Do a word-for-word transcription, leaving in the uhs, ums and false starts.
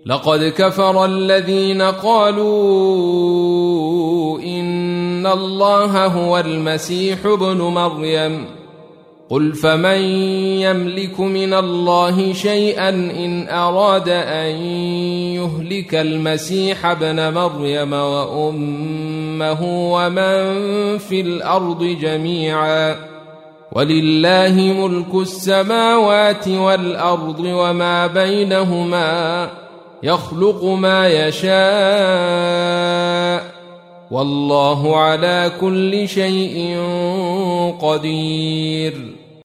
لقد كفر الذين قالوا إن الله هو المسيح ابن مريم قل فمن يملك من الله شيئا إن أراد أن يهلك المسيح ابن مريم وأمه ومن في الأرض جميعا ولله ملك السماوات والأرض وما بينهما يخلق ما يشاء والله على كل شيء قدير.